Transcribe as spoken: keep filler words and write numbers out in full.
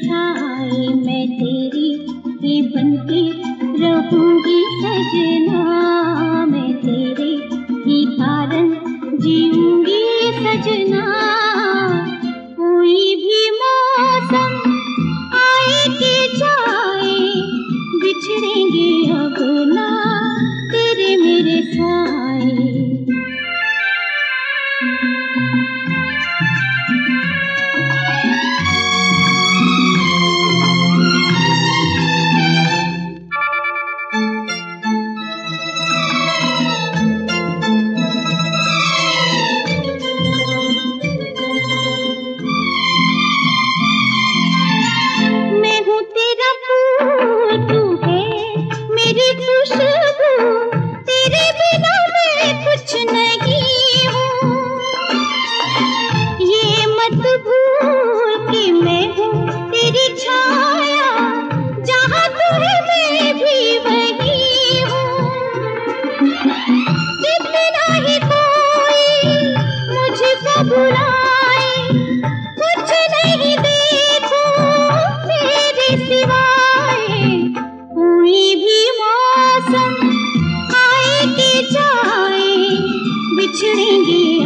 छाए मैं तेरी ही बनके रहूंगी सजना, मैं तेरे ही कारण जीऊंगी सजना। कोई भी मौसम आए कि जाए बिछड़ेंगे अब ना तेरे मेरे साए। मैं हूँ तेरा फूल, तू है मेरी खुशबू, तेरे बिना मैं कुछ नहीं हूँ। ये मत भूल कि मैं हूँ तेरी छाया, जहाँ तू है मैं भी वही हूँ। जितना ही कोई मुझको बुलाए, कुछ नहीं देखूं तेरे सिवाय। कोई भी मौसम आए कि जाए बिछड़ेंगे